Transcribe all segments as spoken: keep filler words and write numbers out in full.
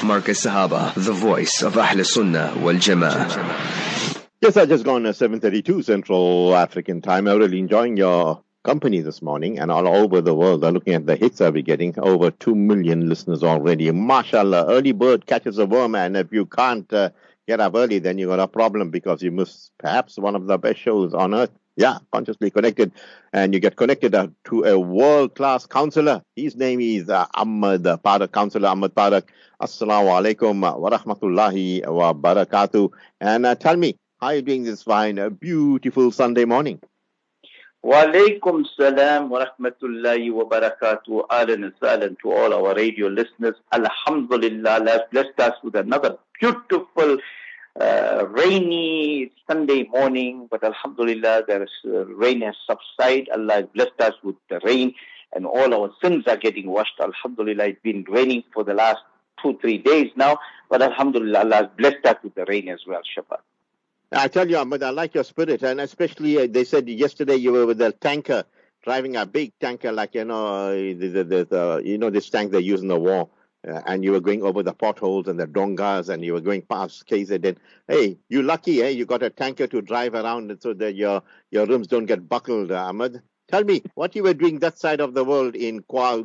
Marcus Sahaba, the voice of Ahl Sunnah wal Jama'ah. Yes, I just gone at seven thirty-two Central African time. I'm really enjoying your company this morning, and all over the world are looking at the hits I'll be getting. Over two million listeners already. MashaAllah, early bird catches a worm, and if you can't uh, get up early, then you got a problem because you miss perhaps one of the best shows on earth. Yeah, Consciously Connected. And you get connected uh, to a world-class counselor. His name is uh, Ahmad Parak, Counselor Ahmad Parak. Assalamu alaikum wa rahmatullahi wa barakatuh. And uh, tell me, how are you doing this fine, uh, beautiful Sunday morning? Wa alaikum salam wa rahmatullahi wa barakatuh. Ahlan and sahlan to all our radio listeners. Alhamdulillah, Allah has blessed us with another beautiful Uh, rainy Sunday morning, but alhamdulillah, there is uh, rain has subsided. Allah has blessed us with the rain, and all our sins are getting washed. Alhamdulillah, it's been raining for the last two, three days now, but alhamdulillah, Allah has blessed us with the rain as well, Shabbat. I tell you, Ahmed, I like your spirit, and especially uh, they said yesterday you were with a tanker, driving a big tanker, like, you know, the, the, the, the you know, this tank they use in the war. Uh, and you were going over the potholes and the dongas, and you were going past K Z N. Hey, you lucky, eh? You got a tanker to drive around so that your, your rims don't get buckled, uh, Ahmed. Tell me, what you were doing that side of the world in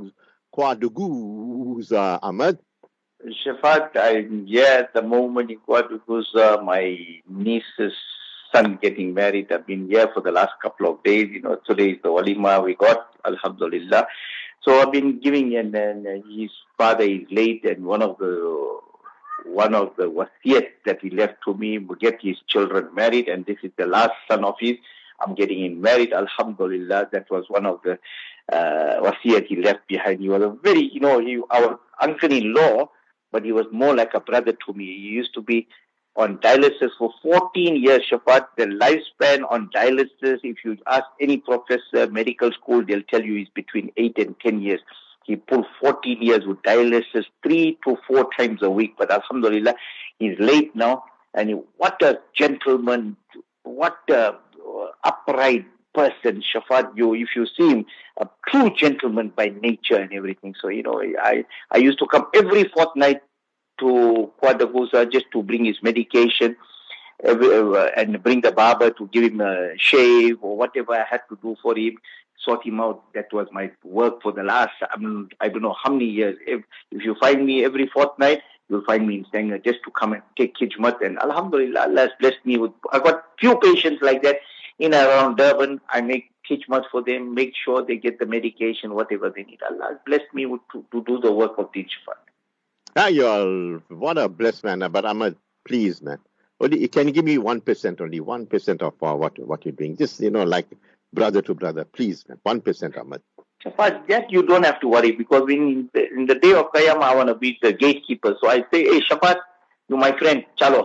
Kwaduguza, Ahmed? Shafat, I'm here at the moment in Kwaduguza. My niece's son getting married. I've been here for the last couple of days. You know, today is the walima we got, alhamdulillah. So I've been giving, and then his father is late, and one of the one of the wasiyat that he left to me to get his children married, and this is the last son of his. I'm getting him married, alhamdulillah. That was one of the uh, wasiyat he left behind. He was a very, you know, he, our uncle-in-law, but he was more like a brother to me. He used to be on dialysis for fourteen years, Shafat. The lifespan on dialysis, if you ask any professor, medical school, they'll tell you is between eight and ten years. He pulled fourteen years with dialysis three to four times a week. But alhamdulillah, he's late now. And he, what a gentleman, what a upright person, Shafat. You, if you see him, a true gentleman by nature and everything. So, you know, I, I used to come every fortnight to Kwaduguza just to bring his medication uh, and bring the barber to give him a shave or whatever I had to do for him, sort him out. That was my work for the last, I, mean, I don't know how many years. If, if you find me every fortnight, you'll find me in Sanger just to come and take khidmat. And alhamdulillah, Allah has blessed me with, I got few patients like that in and around Durban. I make khidmat for them, make sure they get the medication, whatever they need. Allah has blessed me with, to, to do the work of Deen Shafat. Ah, you're what a blessed man, but Ahmed, please, man. Only, can you give me one percent, only one percent of uh, what what you're doing? Just, you know, like brother to brother, please, man. One percent, Ahmed. Shafat, that you don't have to worry, because in the, in the day of Qiyamah, I want to be the gatekeeper. So I say, hey, Shafat, you my friend, chalo.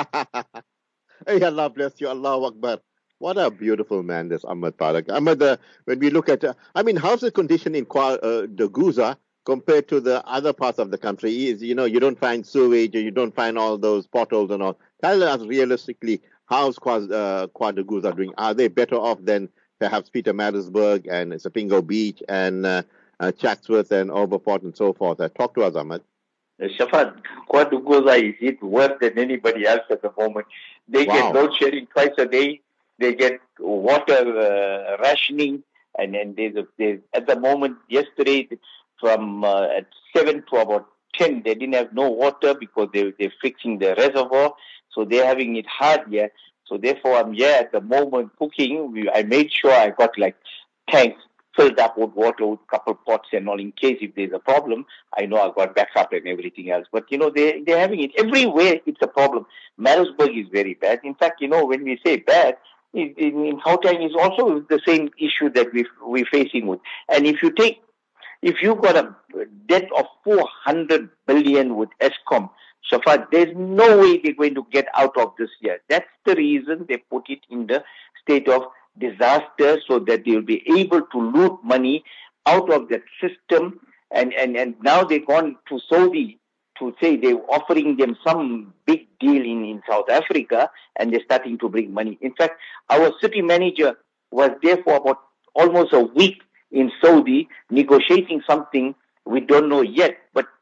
Hey, Allah bless you, Allahu Akbar. What a beautiful man, this Ahmad Parak. Ahmed, uh, when we look at, uh, I mean, how's the condition in Kwaduguza compared to the other parts of the country? Is, you know, you don't find sewage, you don't find all those potholes and all. Tell us realistically, how's Kwaduguza uh, doing? Are they better off than perhaps Pietermaritzburg and Sipingo Beach and uh, uh, Chatsworth and Overport and so forth? Uh, talk to us, Ahmed. Uh, Shafat, Kwaduguza is it worse than anybody else at the moment. They wow. get load shedding twice a day. They get water uh, rationing, and then there's, a, there's at the moment yesterday. From uh, at seven to about ten, they didn't have no water because they, they're fixing the reservoir. So they're having it hard here. So therefore, I'm here at the moment cooking. We, I made sure I got like tanks filled up with water with a couple pots and all, in case if there's a problem. I know I got backup and everything else. But, you know, they, they're having it everywhere. It's a problem. Maritzburg is very bad. In fact, you know, when we say bad, in, in Gauteng is also the same issue that we, we're facing with. And if you take If you got a debt of four hundred billion with Eskom, Shafat, there's no way they're going to get out of this year. That's the reason they put it in the state of disaster, so that they'll be able to loot money out of that system. And, and, and now they've gone to Saudi to say they're offering them some big deal in, in South Africa, and they're starting to bring money. In fact, our city manager was there for about almost a week in Saudi negotiating something we don't know yet, but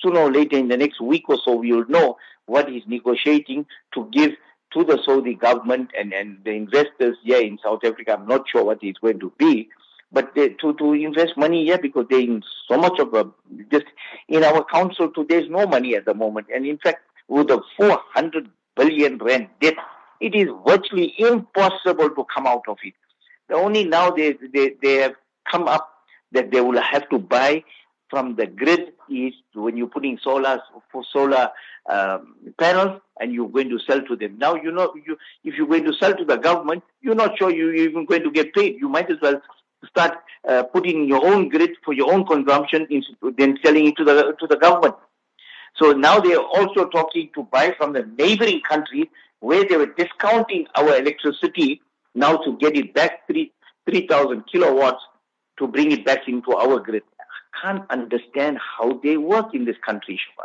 sooner or later in the next week or so, we will know what he's negotiating to give to the Saudi government and, and the investors here in South Africa. I'm not sure what it's going to be, but they, to, to invest money here because they're in so much of a, just in our council too, there's no money at the moment. And in fact, with the four hundred billion rand debt, it is virtually impossible to come out of it. The only now they, they, they have come up that they will have to buy from the grid is when you're putting solar for solar um, panels and you're going to sell to them. Now, you know, you, if you're going to sell to the government, you're not sure you're even going to get paid. You might as well start uh, putting your own grid for your own consumption instead then selling it to the to the government. So now they are also talking to buy from the neighboring countries where they were discounting our electricity now to get it back three three thousand kilowatts to bring it back into our grid. I can't understand how they work in this country, Shafat.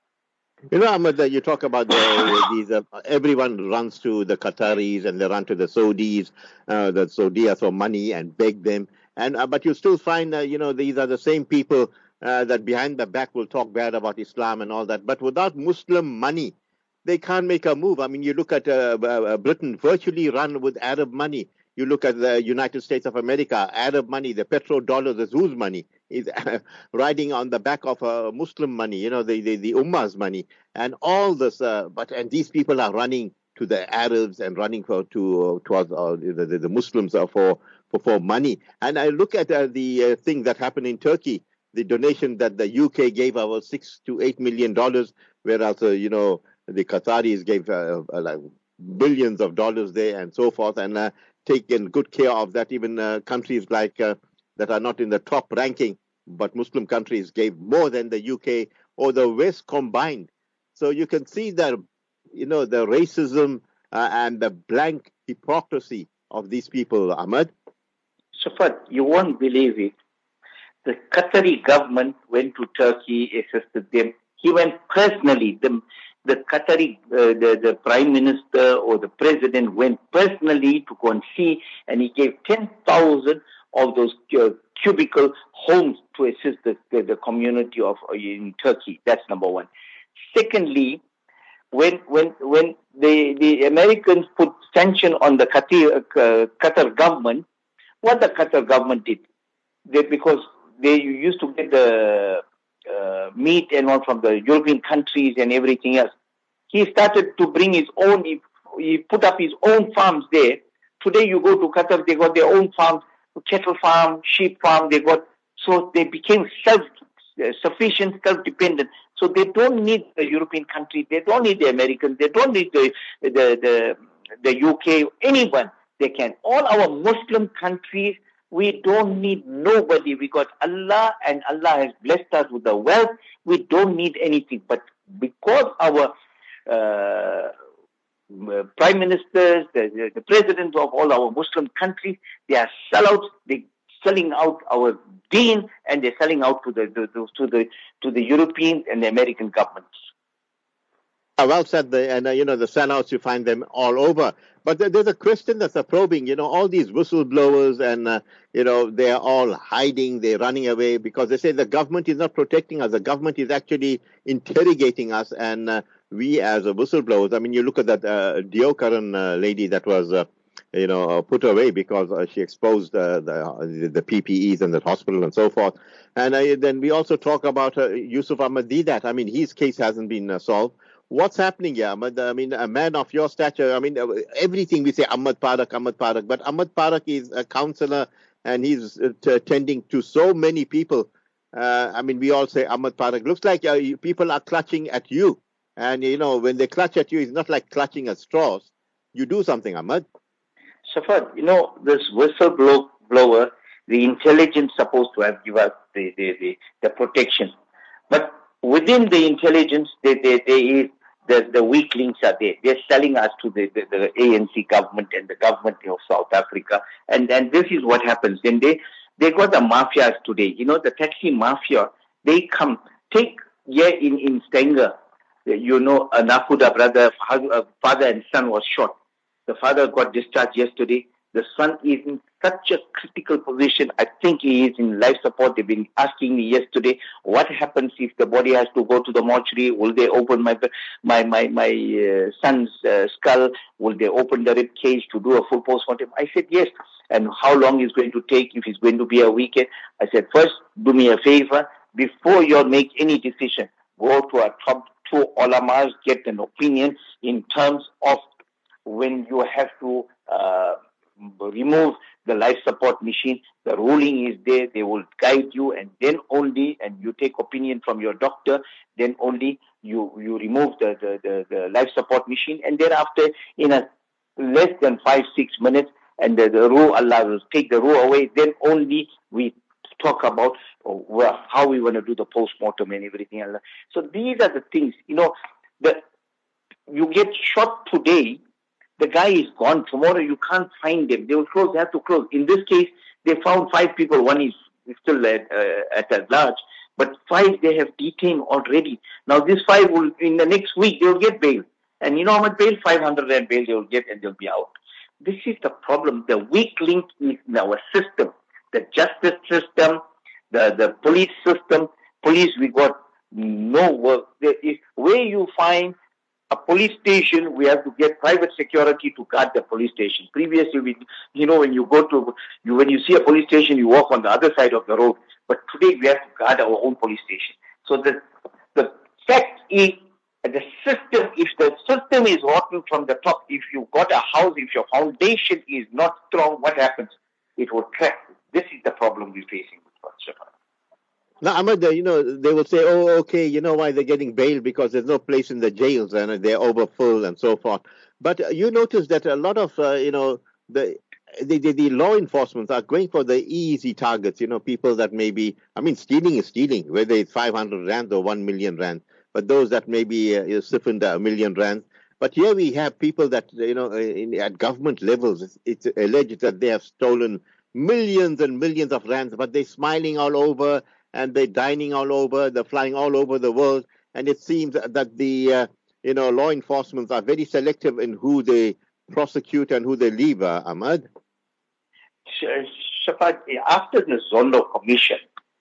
You know, Ahmed, uh, you talk about the, these, uh, everyone runs to the Qataris and they run to the Saudis, uh, the Saudis for money and beg them. And uh, But you still find, uh, you know, these are the same people uh, that behind the back will talk bad about Islam and all that. But without Muslim money, they can't make a move. I mean, you look at uh, uh, Britain, virtually run with Arab money. You look at the United States of America, Arab money, the petrodollar, the whose money is riding on the back of uh, Muslim money, you know, the, the, the Ummah's money. And all this, uh, but and these people are running to the Arabs and running for to uh, towards uh, the, the, the Muslims uh, for, for, for money. And I look at uh, the uh, thing that happened in Turkey, the donation that the U K gave our six to eight million dollars, whereas, uh, you know, the Qataris gave uh, uh, like billions of dollars there and so forth. And uh, taken good care of that. Even uh, countries like uh, that are not in the top ranking, but Muslim countries gave more than the U K or the West combined. So you can see the, you know, the racism uh, and the blank hypocrisy of these people, Ahmed. Shafat, you won't believe it. The Qatari government went to Turkey, assisted them. He went personally. The, the Qatari, uh, the, the prime minister or the president went personally to go and see, and he gave ten thousand of those uh, cubicle homes to assist the, the, the community of uh, in Turkey. That's number one. Secondly, when when when the, the Americans put sanction on the Qatar, uh, Qatar government, what the Qatar government did, they, because they used to get the Uh, meat and all from the European countries and everything else. He started to bring his own, he, he put up his own farms there. Today you go to Qatar, they got their own farms, cattle farm, sheep farm, they got, so they became self-sufficient, self-dependent. So they don't need the European country, they don't need the Americans, they don't need the, the, the, the U K, anyone. They can. All our Muslim countries, we don't need nobody. We got Allah, and Allah has blessed us with the wealth. We don't need anything. But because our uh, prime ministers, the, the presidents of all our Muslim countries, they are sellouts. They're selling out our deen, and they're selling out to the, the, the to the to the European and the American governments. Well said, the, and uh, you know, the sellouts, you find them all over. But there, there's a question that's a probing, you know, all these whistleblowers and, uh, you know, they're all hiding, they're running away because they say the government is not protecting us. The government is actually interrogating us, and uh, we as uh, whistleblowers, I mean, you look at that uh, Deokaran uh, lady that was, uh, you know, uh, put away because uh, she exposed uh, the, the P P Es in the hospital and so forth. And uh, then we also talk about uh, Yusuf Ahmad Deedat. I mean, his case hasn't been uh, solved. What's happening here, Ahmed? I mean, a man of your stature, I mean, everything we say, Ahmed Parak, Ahmed Parak, but Ahmed Parak is a counselor and he's t- tending to so many people. Uh, I mean, we all say Ahmed Parak. Looks like uh, people are clutching at you. And, you know, when they clutch at you, it's not like clutching at straws. You do something, Ahmed. Shafat, you know, this whistleblower, the intelligence supposed to have given us the, the, the, the protection. But within the intelligence, there, there, there is The, the weak links are there. They're selling us to the, the, the A N C government and the government of South Africa. And and this is what happens. Then they, they got the mafias today. You know, the taxi mafia, they come. Take here in, in Stanger, you know, a Nakuda brother, father and son was shot. The father got discharged yesterday. The son is in such a critical position. I think he is in life support. They've been asking me yesterday, what happens if the body has to go to the mortuary? Will they open my my my my uh, son's uh, skull? Will they open the rib cage to do a full postmortem? I said yes. And how long is going to take? If it's going to be a weekend, I said first, do me a favor before you make any decision. Go to our top two ulamas, get an opinion in terms of when you have to uh, remove the life support machine. The ruling is there. They will guide you, and then only, and you take opinion from your doctor, then only you, you remove the, the, the, the life support machine. And thereafter, in a less than five, six minutes, and the, the ruh, Allah will take the ruh away, then only we talk about oh, well, how we want to do the post-mortem and everything. So these are the things, you know, the, you get shot today, the guy is gone. Tomorrow you can't find them. They will close, they have to close. In this case, they found five people. One is still at, uh, at a large, but five they have detained already. Now these five will, in the next week, they will get bail. And you know how much bail? five hundred rand bail they will get, and they'll be out. This is the problem. The weak link is in our system. The justice system, the, the police system. Police, we got no work. There is, where you find a police station, we have to get private security to guard the police station. Previously, we, you know, when you go to, you, when you see a police station, you walk on the other side of the road. But today, we have to guard our own police station. So the, the fact is, the system, if the system is rotten from the top, if you got a house, if your foundation is not strong, what happens? It will crack. This is the problem we're facing with Shafa. Now, Ahmad, you know, they will say, oh, okay, you know why they're getting bail? Because there's no place in the jails and they're overfull and so forth. But uh, you notice that a lot of, uh, you know, the, the, the, the law enforcement are going for the easy targets, you know, people that maybe, I mean, stealing is stealing, whether it's five hundred rand or one million rand. But those that maybe uh, siphoned a million rand. But here we have people that, you know, in, at government levels, it's, it's alleged that they have stolen millions and millions of rands, but they're smiling all over and they're dining all over, they're flying all over the world. And it seems that the, uh, you know, law enforcement are very selective in who they prosecute and who they leave, uh, Ahmad. Shafat, after the Zondo Commission,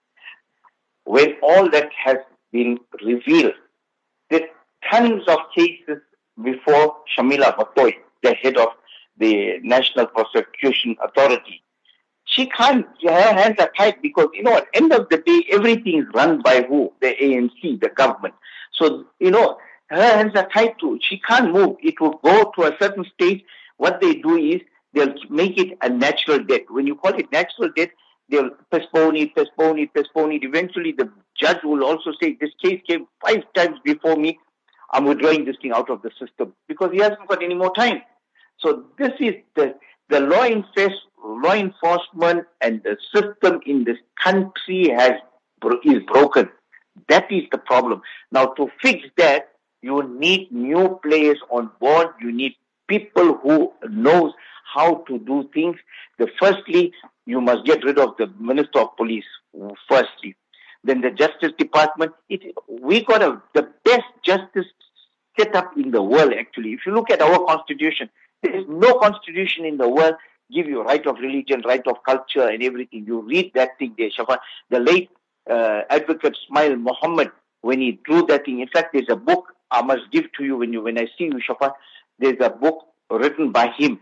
when all that has been revealed, there's tons of cases before Shamila Batoy, the head of the National Prosecution Authority. She can't, her hands are tied because, you know, at the end of the day, everything is run by who? The A N C, the government. So, you know, her hands are tied to, she can't move. It will go to a certain stage. What they do is, they'll make it a natural death. When you call it natural death, they'll postpone it, postpone it, postpone it. Eventually, the judge will also say, this case came five times before me. I'm withdrawing this thing out of the system because he hasn't got any more time. So this is the, the law, enforce, law enforcement and the system in this country has is broken. That is the problem. Now, to fix that, you need new players on board. You need people who knows how to do things. The firstly, you must get rid of the Minister of Police, firstly. Then the Justice Department. It, we got a, the best justice set up in the world, actually. If you look at our constitution, there is no constitution in the world give you right of religion, right of culture and everything. You read that thing there, Shafa. The late uh, Advocate Ismail Muhammad, when he drew that thing, in fact, there's a book I must give to you when you when I see you, Shafa. There's a book written by him.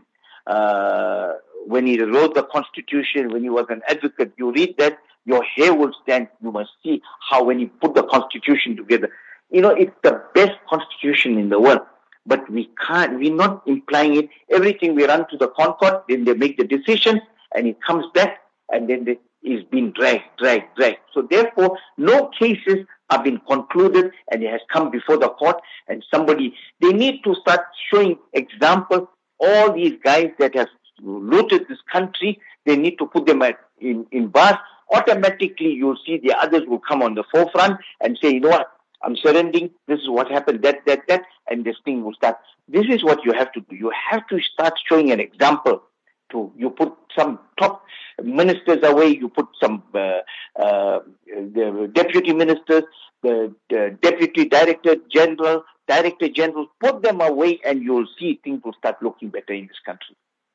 Uh, when he wrote the Constitution, when he was an advocate, you read that, your hair will stand. You must see how when he put the Constitution together. You know, it's the best Constitution in the world. But we can't, we're not implying it. Everything we run to the Concord, then they make the decision, and it comes back, and then it is being dragged, dragged, dragged. So therefore, no cases have been concluded, and it has come before the court, and somebody, they need to start showing example. All these guys that have looted this country, they need to put them at, in, in bars. Automatically, you'll see the others will come on the forefront and say, you know what, I'm surrendering, this is what happened, that, that, that, and this thing will start. This is what you have to do. You have to start showing an example. To you put some top ministers away, you put some uh, uh, the deputy ministers, the, the deputy director general, director general, put them away, and you'll see things will start looking better in this country.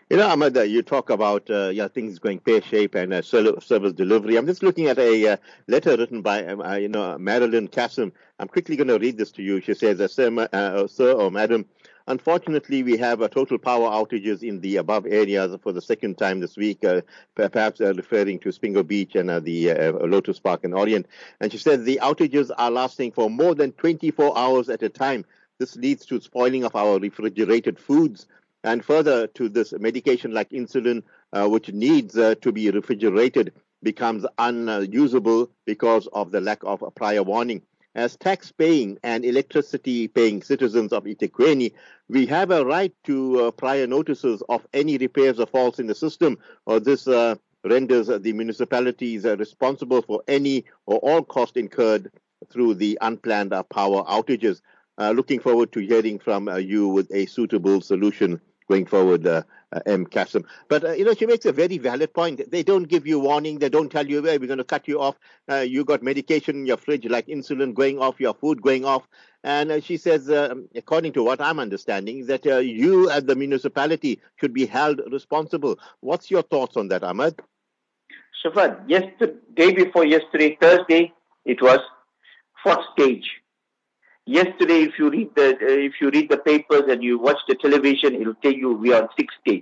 You know, Ahmed, uh, you talk about uh, yeah, things going pear-shaped and uh, ser- service delivery. I'm just looking at a uh, letter written by, um, uh, you know, Marilyn Kassem. I'm quickly going to read this to you. She says, uh, sir, ma- uh, sir or madam, unfortunately, we have uh, total power outages in the above areas for the second time this week, uh, perhaps uh, referring to Spingo Beach and uh, the uh, Lotus Park in Orient. And she said the outages are lasting for more than twenty-four hours at a time. This leads to spoiling of our refrigerated foods. And further to this, medication like insulin, uh, which needs uh, to be refrigerated, becomes unusable because of the lack of a prior warning. As tax-paying and electricity-paying citizens of eThekwini, we have a right to uh, prior notices of any repairs or faults in the system, or this uh, renders the municipalities uh, responsible for any or all cost incurred through the unplanned uh, power outages. Uh, looking forward to hearing from uh, you with a suitable solution going forward, uh, uh, M. Kassem. But, uh, you know, she makes a very valid point. They don't give you warning. They don't tell you, hey, we're going to cut you off. Uh, you got medication in your fridge, like insulin going off, your food going off. And uh, she says, uh, according to what I'm understanding, that uh, you as the municipality should be held responsible. What's your thoughts on that, Ahmed? Shafat, yesterday, day before yesterday, Thursday, it was fourth stage. Yesterday, if you read the uh, if you read the papers and you watch the television, it will tell you we are on sixth stage.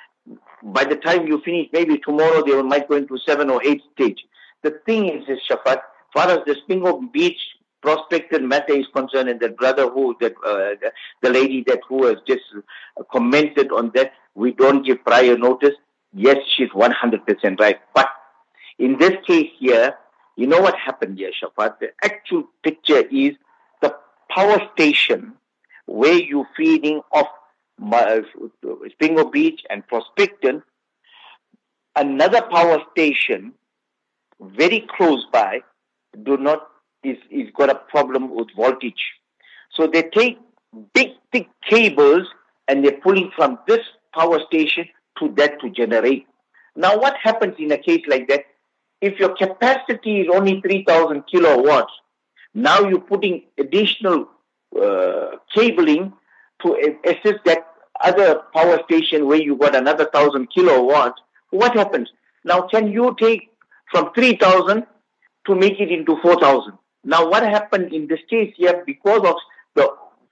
By the time you finish, maybe tomorrow they might go into seven or eight stage. The thing is, is Shafat, far as the Spingo Beach prospected matter is concerned, and that brother who that uh, the, the lady that who has just commented on that, we don't give prior notice. Yes, she's one hundred percent right. But in this case here, you know what happened here, Shafat? The actual picture is the power station where you're feeding off uh, Spingo Beach and Prospecton, another power station very close by do not is, is got a problem with voltage. So they take big, thick cables and they're pulling from this power station to that to generate. Now what happens in a case like that? If your capacity is only three thousand kilowatts, now you're putting additional uh, cabling to assist that other power station where you got another one thousand kilowatts. What happens? Now can you take from three thousand to make it into four thousand? Now what happened in this case here, because of the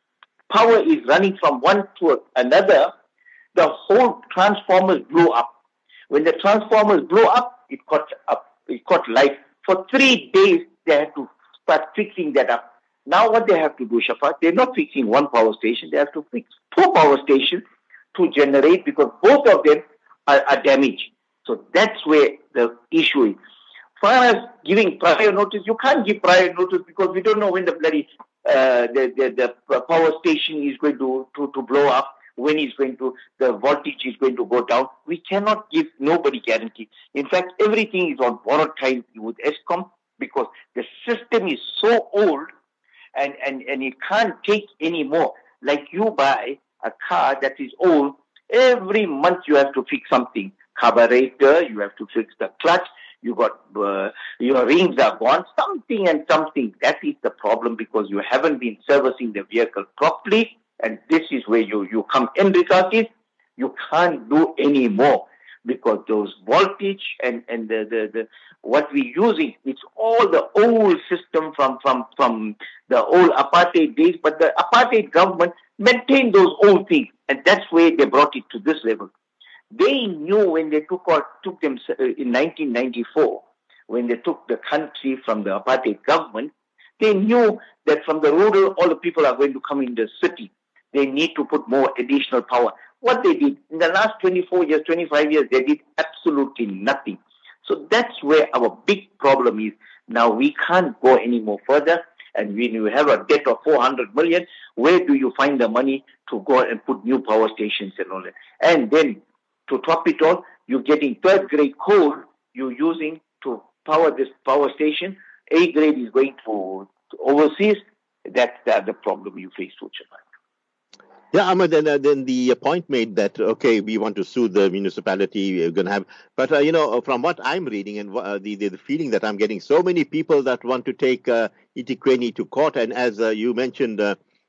power is running from one to another, the whole transformers blew up. When the transformers blew up, it caught up. It caught light. For three days, they had to start fixing that up. Now what they have to do, Shafat, they're not fixing one power station. They have to fix two power stations to generate because both of them are, are damaged. So that's where the issue is. As far as giving prior notice, you can't give prior notice because we don't know when the bloody uh, the, the the power station is going to, to, to blow up, when it's going to, the voltage is going to go down. We cannot give nobody guarantee. In fact, everything is on borrowed time with Eskom because the system is so old and, and, and it can't take any more. Like you buy a car that is old, every month you have to fix something. Carburetor, you have to fix the clutch, you got, uh, your rings are gone, something and something. That is the problem because you haven't been servicing the vehicle properly. And this is where you, you come in, Rikakis. You can't do any more because those voltage and, and the, the, the what we're using, it's all the old system from, from, from the old apartheid days, but the apartheid government maintained those old things. And that's where they brought it to this level. They knew when they took out, took them in nineteen ninety-four, when they took the country from the apartheid government, they knew that from the rural, all the people are going to come in the city. They need to put more additional power. What they did in the last twenty-four years, twenty-five years, they did absolutely nothing. So that's where our big problem is. Now we can't go any more further. And when you have a debt of four hundred million, where do you find the money to go and put new power stations and all that? And then to top it all, you're getting third grade coal you're using to power this power station. A grade is going to, to overseas. That's the, the problem you face, Uchamai. Yeah, Ahmed, then, uh, then the point made that, okay, we want to sue the municipality, we're going to have, but, uh, you know, from what I'm reading and uh, the, the the feeling that I'm getting, so many people that want to take uh, eThekwini to court, and as uh, you mentioned, uh,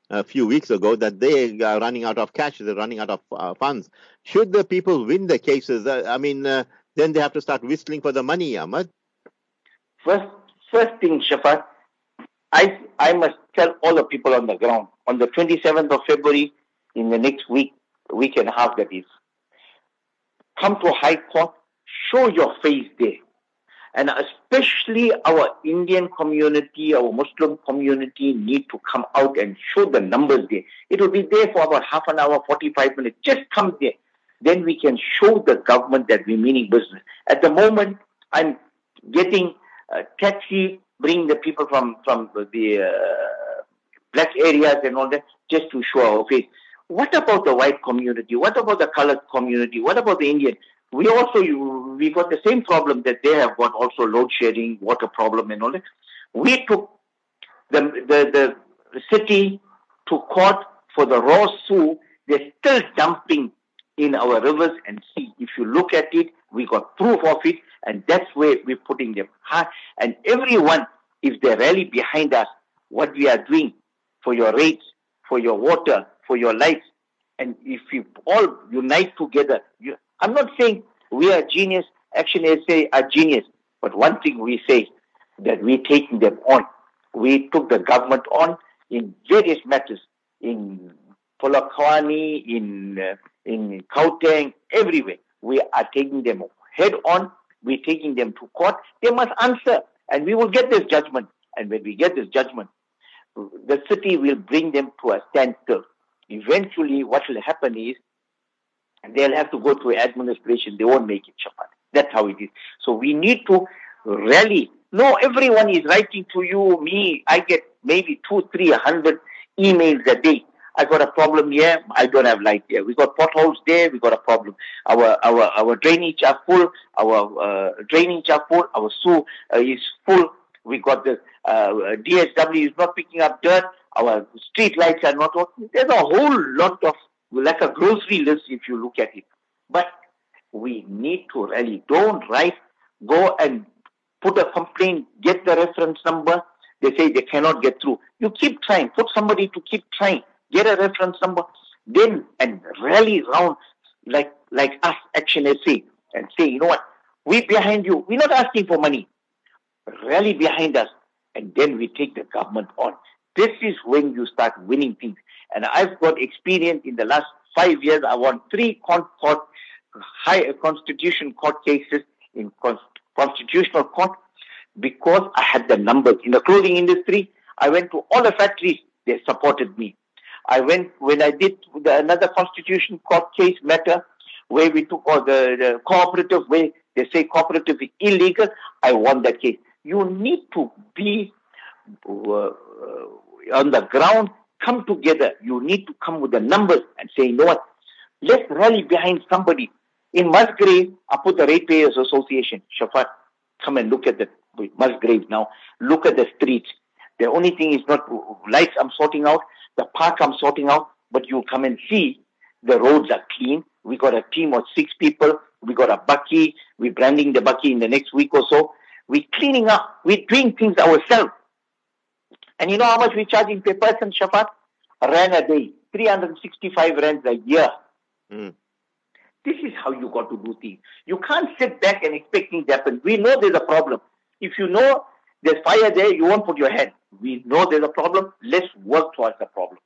a few weeks ago that they are running out of cash, they're running out of uh, funds. Should the people win the cases, uh, I mean, uh, then they have to start whistling for the money, Ahmad. First, first thing, Shafat, I I must tell all the people on the ground, on the twenty-seventh of February, in the next week, week and a half that is, come to High Court, show your face there. And especially our Indian community, our Muslim community need to come out and show the numbers there. It will be there for about half an hour, forty-five minutes. Just come there. Then we can show the government that we're meaning business. At the moment, I'm getting a taxi, bring the people from, from the uh, black areas and all that, just to show our face. What about the white community? What about the colored community? What about the Indian? We also, we got the same problem that they have got, also load shedding, water problem and all that. We took the, the, the city to court for the raw sewer. They're still dumping in our rivers and sea. If you look at it, we got proof of it, and that's where we're putting them hard. And everyone, if they're really behind us, what we are doing for your rates, for your water, for your lights, and if you all unite together, you, I'm not saying we are genius, Action S A are genius, but one thing we say, that we're taking them on. We took the government on in various matters, in Polokwane, in uh, in Gauteng, everywhere. We are taking them head on. We're taking them to court. They must answer, and we will get this judgment. And when we get this judgment, the city will bring them to a standstill. Eventually, what will happen is they'll have to go through administration. They won't make it, Shafat. That's how it is. So we need to rally. No, everyone is writing to you, me. I get maybe two, three hundred emails a day. I got a problem here. I don't have light here. We got potholes there. We got a problem. Our our our drainage are full. Our uh, drainage are full. Our sewer uh, is full. We got the uh, D S W is not picking up dirt. Our street lights are not working. There's a whole lot of, like a grocery list if you look at it. But we need to rally. Don't write. Go and put a complaint. Get the reference number. They say they cannot get through. You keep trying. Put somebody to keep trying. Get a reference number. Then and rally around like like us, Action S A, and say, you know what? We're behind you. We're not asking for money. Rally behind us, and then we take the government on. This is when you start winning things. And I've got experience in the last five years. I won three court, court high constitution court cases in constitutional court because I had the numbers. In the clothing industry, I went to all the factories. They supported me. I went, when I did the, another constitution court case matter, where we took all the, the cooperative, where they say cooperative is illegal, I won that case. You need to be uh, on the ground, come together. You need to come with the numbers and say, you know what, let's rally behind somebody. In Musgrave, I put the Ratepayers Association. Shafat, come and look at the Musgrave now. Look at the streets. The only thing is not lights I'm sorting out, the park I'm sorting out, but you come and see the roads are clean. We got a team of six people. We got a bucky. We're branding the bucky in the next week or so. We're cleaning up. We're doing things ourselves. And you know how much we're charging per person, Shafat? A rand a day. three hundred sixty-five rands a year. Mm. This is how you got to do things. You can't sit back and expect things to happen. We know there's a problem. If you know there's fire there, you won't put your hand. We know there's a problem. Let's work towards the problem.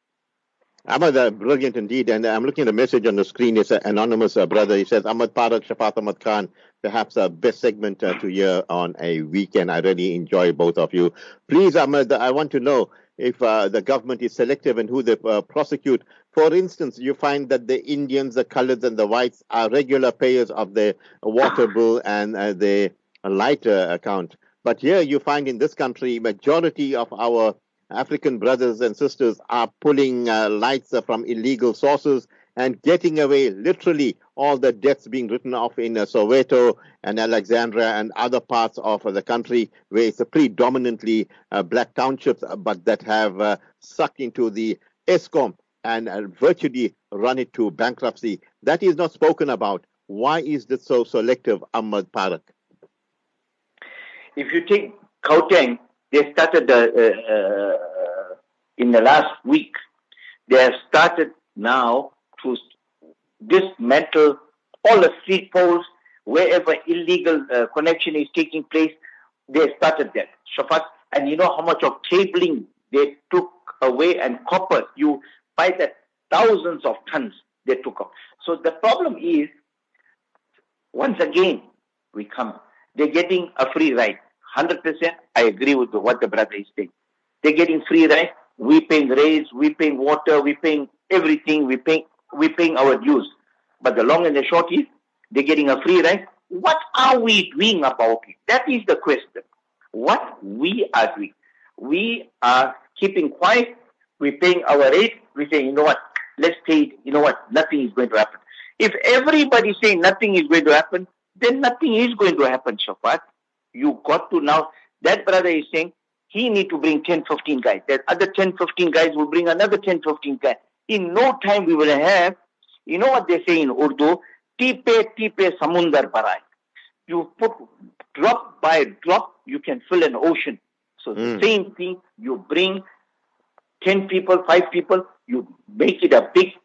Ahmad, uh, brilliant indeed. And I'm looking at a message on the screen. It's an anonymous uh, brother. He says, Ahmad Parak, Shafat Ahmad Khan, perhaps a best segment uh, to hear on a weekend. I really enjoy both of you. Please, Ahmad, I want to know if uh, the government is selective and who they uh, prosecute. For instance, you find that the Indians, the coloreds and the whites are regular payers of the water bill and uh, the light uh, account. But here you find in this country, majority of our African brothers and sisters are pulling uh, lights uh, from illegal sources and getting away, literally, all the debts being written off in uh, Soweto and Alexandria and other parts of uh, the country where it's a predominantly uh, black townships, uh, but that have uh, sucked into the ESCOM and uh, virtually run it to bankruptcy. That is not spoken about. Why is this so selective, Ahmad Parak? If you take Gauteng, they started the, uh, uh, in in the last week, they have started now to dismantle all the street poles, wherever illegal uh, connection is taking place. They started that, Shafat. And you know how much of cabling they took away, and copper, you buy that thousands of tons they took off. So the problem is, once again, we come, they're getting a free ride. one hundred percent, I agree with what the brother is saying. They're getting free ride. We paying rates, we paying water, we paying everything, we paying, we paying our dues. But the long and the short is, they're getting a free ride. What are we doing about it? That is the question. What we are doing. We are keeping quiet. We're paying our rate. We say, you know what, let's pay it. You know what, nothing is going to happen. If everybody say nothing is going to happen, then nothing is going to happen, Shafat. You got to now, that brother is saying, he need to bring ten, fifteen guys. That other ten, fifteen guys will bring another ten, fifteen guys. In no time we will have, you know what they say in Urdu, tipe tipe samundar barai. You put drop by drop, you can fill an ocean. So the Mm. same thing, you bring ten people, five people, you make it a big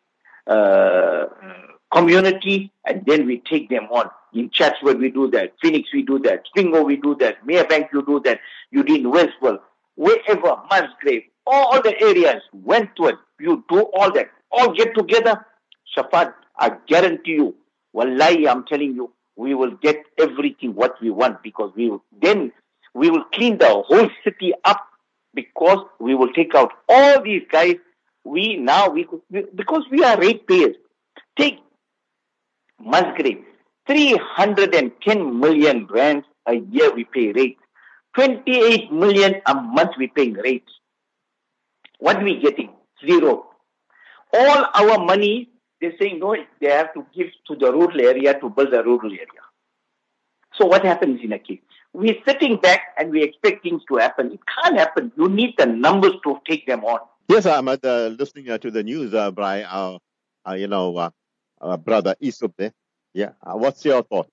uh, community, and then we take them on. In Chatsworth we do that, Phoenix we do that, Stingo we do that, Merebank you do that, you did in Westwell, wherever, Musgrave, all the areas, Wentworth, you do all that. All get together, Shafat, I guarantee you, wallahi, I'm telling you, we will get everything what we want, because we will, then we will clean the whole city up, because we will take out all these guys. We now, we, we because we are ratepayers. Take Musgrave, three hundred ten million rands a year we pay rates. twenty-eight million a month we paying rates. What are we getting? Zero. All our money, they're saying, no, they have to give to the rural area to build a rural area. So what happens in a case? We're sitting back and we expect things to happen. It can't happen. You need the numbers to take them on. Yes, I'm uh, listening uh, to the news, uh, Brian. Uh, uh, you know, uh, uh, brother Isup there. Yeah, uh, what's your thought?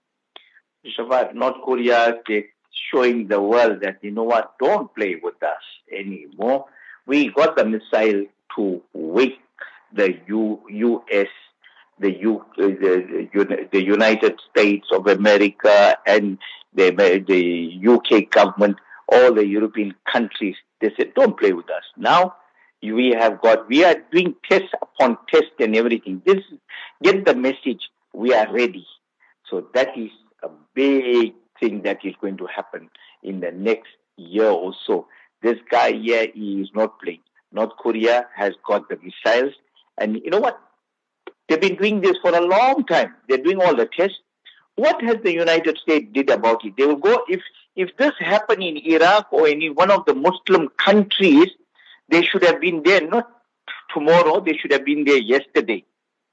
Shafat, North Korea, they're showing the world that, you know what, don't play with us anymore. We got the missile to wake the U, U.S., the, U, uh, the, the United States of America, and the, the U K government, all the European countries. They said, don't play with us. Now, we have got, we are doing test upon test and everything. This, get the message, we are ready. So that is a big thing that is going to happen in the next year or so. This guy here, he is not playing. North Korea has got the missiles. And you know what? They've been doing this for a long time. They're doing all the tests. What has the United States did about it? They will go, if, if this happened in Iraq or in one of the Muslim countries, they should have been there, not tomorrow, they should have been there yesterday.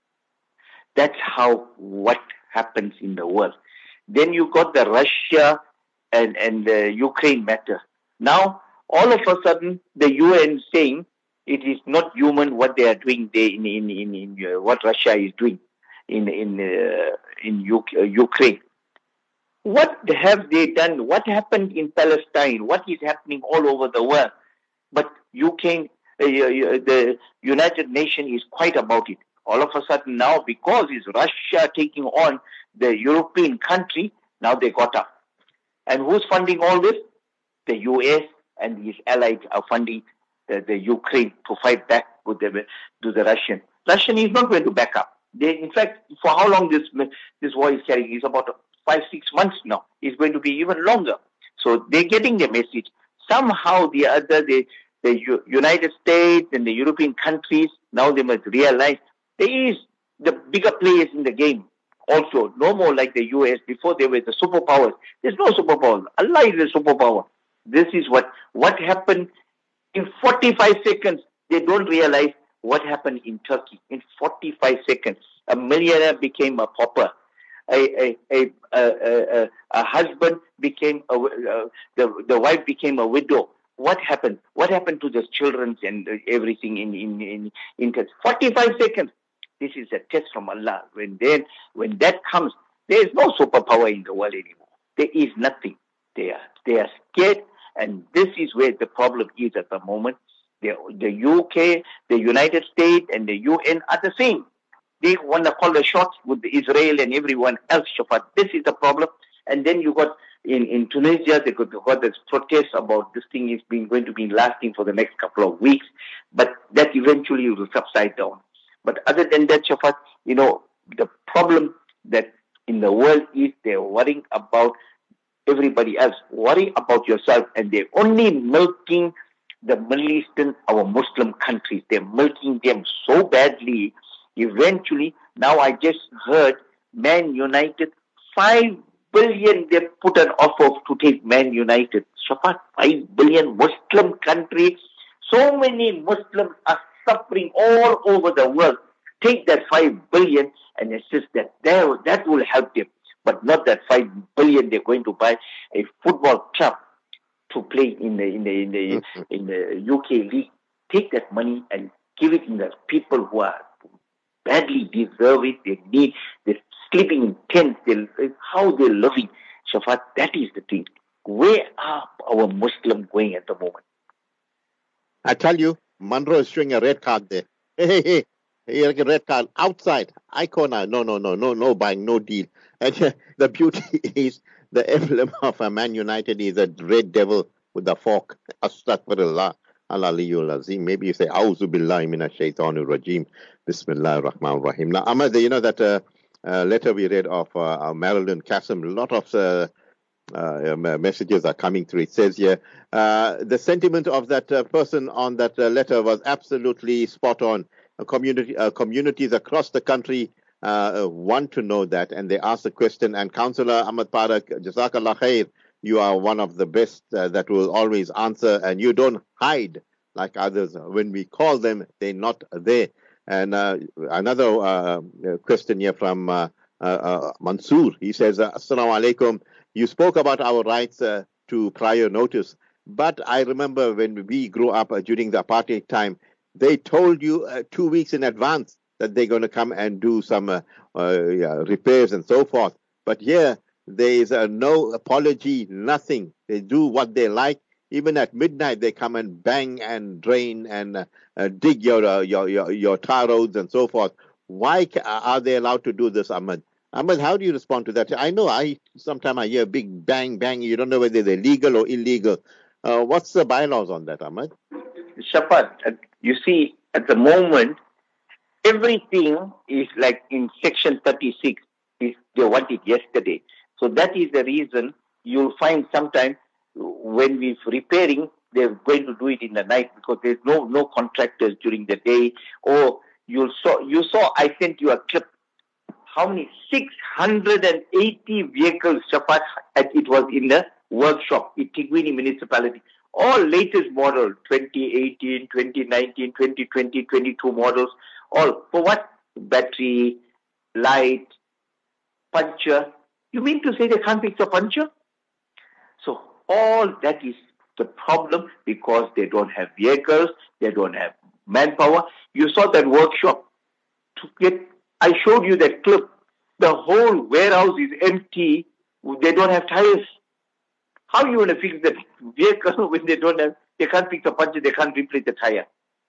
That's how, what happens in the world. Then you got the Russia and, and the Ukraine matter. Now, all of a sudden, the U N saying it is not human what they are doing there in, in, in, in uh, what Russia is doing in, in, uh, in U- uh, Ukraine. What have they done? What happened in Palestine? What is happening all over the world? But U K, uh, the United Nations is quiet about it. All of a sudden now, because it's Russia taking on the European country, now they got up. And who's funding all this? The U S and his allies are funding the, the Ukraine to fight back with the, to the Russian. Russian is not going to back up. They, in fact, for how long this this war is carrying? It's about five, six months now. It's going to be even longer. So they're getting the message. Somehow the other, the, the U- United States and the European countries, now they must realize there is the bigger players in the game. Also, no more like the U S. Before they were the superpowers. There's no superpower. Allah is the superpower. This is what, what happened in forty-five seconds. They don't realize what happened in Turkey. In forty-five seconds, a millionaire became a pauper. A, a, a, a, a, a husband became, a, uh, the, the wife became a widow. What happened? What happened to the children and everything in, in, in, in forty-five seconds? This is a test from Allah. When then, when that comes, there is no superpower in the world anymore. There is nothing. They are, they are scared, and this is where the problem is at the moment. The, the U K, the United States, and the U N are the same. They want to call the shots with Israel and everyone else, Shafat. This is the problem. And then you got, in, in Tunisia, they got, got this protest about this thing is being, going to be lasting for the next couple of weeks. But that eventually will subside down. But other than that, Shafat, you know, the problem that in the world is they're worrying about everybody else. Worry about yourself. And they're only milking the Middle Eastern, our Muslim countries. They're milking them so badly. Eventually, now I just heard Man United, five billion they put an offer to take Man United. Shafat, five billion Muslim country. So many Muslims are suffering all over the world. Take that five billion and insist that there, that will help them. But not that five billion they're going to buy a football club to play in the in the in the in the U K league. Take that money and give it to the people who are badly deserve it. They need. They're sleeping in tents. They how they're living. Shafat, that is the thing. Where are our Muslims going at the moment? I tell you, Monroe is showing a red card there. Hey, hey, hey. Here, a red card outside. Icona. No, no, no, no, no buying, no deal. And uh, the beauty is the emblem of a Man United is a red devil with a fork. Astaghfirullah. Al-Aliyul Azim. Maybe you say, Auzu billahi minash shaitanir rajim. Bismillah ar-Rahman ar-Rahim. Now, Ahmad, you know that uh, uh, letter we read of uh, Marilyn Kassem, a lot of uh, uh, messages are coming through. It says here, uh, the sentiment of that uh, person on that uh, letter was absolutely spot on. A community, uh, communities across the country uh, want to know that, and they ask the question. And Councillor Ahmad Parak, Jazakallah Khair, you are one of the best uh, that will always answer, and you don't hide like others. When we call them, they're not there. And uh, another uh, question here from uh, uh, uh, Mansoor. He says, Assalamu alaikum. You spoke about our rights uh, to prior notice, but I remember when we grew up uh, during the apartheid time, they told you uh, two weeks in advance that they're going to come and do some uh, uh, yeah, repairs and so forth. But here, there is uh, no apology, nothing. They do what they like. Even at midnight, they come and bang and drain and uh, uh, dig your, uh, your your your tar roads and so forth. Why ca- are they allowed to do this, Ahmed? Ahmed, how do you respond to that? I know I sometimes I hear big bang, bang. You don't know whether they're legal or illegal. Uh, what's the bylaws on that, Ahmed? Shafat, you see, at the moment, everything is like in Section thirty-six. Is they want it yesterday. So that is the reason you'll find sometimes when we're repairing, they're going to do it in the night because there's no no contractors during the day. Or you saw you saw I sent you a clip. How many? six hundred eighty vehicles, Shafat, it was in the workshop in Tigwini municipality. All latest model, twenty eighteen, twenty nineteen, twenty twenty, twenty-two models. All for what? Battery, light, puncture. You mean to say they can't fix a puncture? So all that is the problem because they don't have vehicles, they don't have manpower. You saw that workshop. To get, I showed you that clip. The whole warehouse is empty. They don't have tires. How are you going to fix the vehicle when they don't have, they can't fix the puncture, they can't replace the tire?